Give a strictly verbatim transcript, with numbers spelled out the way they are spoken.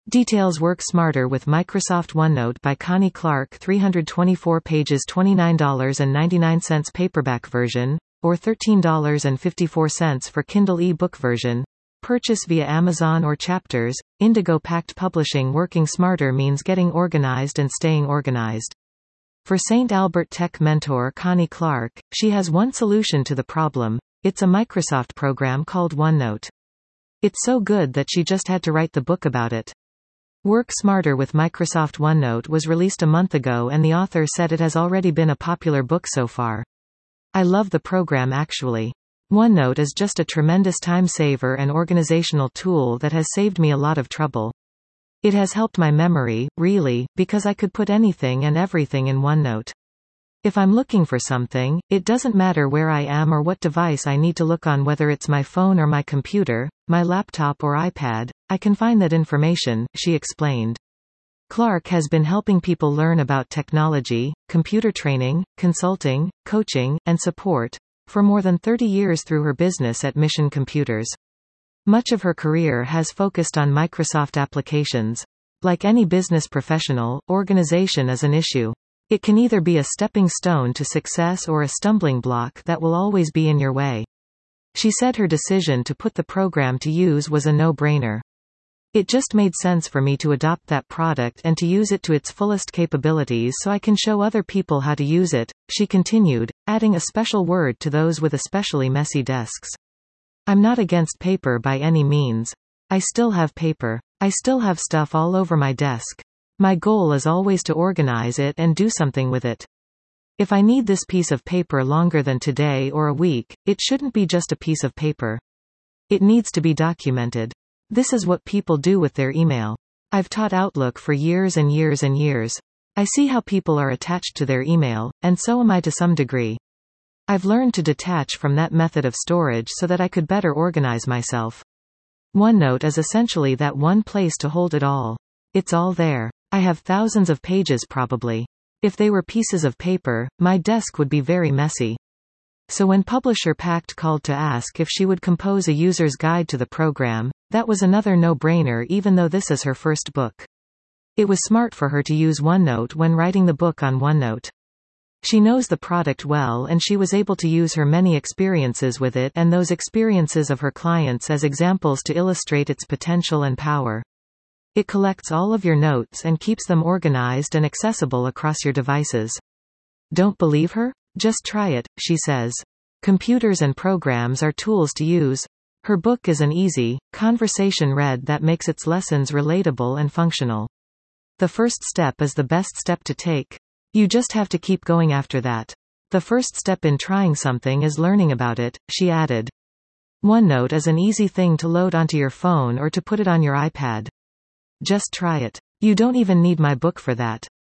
Details Work Smarter with Microsoft OneNote by Connie Clark, three hundred twenty-four pages, twenty-nine ninety-nine paperback version, or thirteen fifty-four for Kindle e-book version. Purchase via Amazon or Chapters. Indigo Pact Publishing. Working smarter means getting organized and staying organized. For Saint Albert Tech mentor Connie Clark, she has one solution to the problem. It's a Microsoft program called OneNote. It's so good that she just had to write the book about it. Work Smarter with Microsoft OneNote was released a month ago and the author said it has already been a popular book so far. I love the program actually. OneNote is just a tremendous time saver and organizational tool that has saved me a lot of trouble. It has helped my memory, really, because I could put anything and everything in OneNote. If I'm looking for something, it doesn't matter where I am or what device I need to look on, whether it's my phone or my computer, my laptop or iPad, I can find that information, she explained. Clark has been helping people learn about technology, computer training, consulting, coaching, and support for more than thirty years through her business at Mission Computers. Much of her career has focused on Microsoft applications. Like any business professional, organization is an issue. It can either be a stepping stone to success or a stumbling block that will always be in your way. She said her decision to put the program to use was a no-brainer. It just made sense for me to adopt that product and to use it to its fullest capabilities so I can show other people how to use it, she continued, adding a special word to those with especially messy desks. I'm not against paper by any means. I still have paper. I still have stuff all over my desk. My goal is always to organize it and do something with it. If I need this piece of paper longer than today or a week, it shouldn't be just a piece of paper. It needs to be documented. This is what people do with their email. I've taught Outlook for years and years and years. I see how people are attached to their email, and so am I to some degree. I've learned to detach from that method of storage so that I could better organize myself. OneNote is essentially that one place to hold it all. It's all there. I have thousands of pages probably. If they were pieces of paper, my desk would be very messy. So when Publisher Pact called to ask if she would compose a user's guide to the program, that was another no-brainer even though this is her first book. It was smart for her to use OneNote when writing the book on OneNote. She knows the product well and she was able to use her many experiences with it and those experiences of her clients as examples to illustrate its potential and power. It collects all of your notes and keeps them organized and accessible across your devices. Don't believe her? Just try it, she says. Computers and programs are tools to use. Her book is an easy, conversation read that makes its lessons relatable and functional. The first step is the best step to take. You just have to keep going after that. The first step in trying something is learning about it, she added. OneNote is an easy thing to load onto your phone or to put it on your iPad. Just try it. You don't even need my book for that.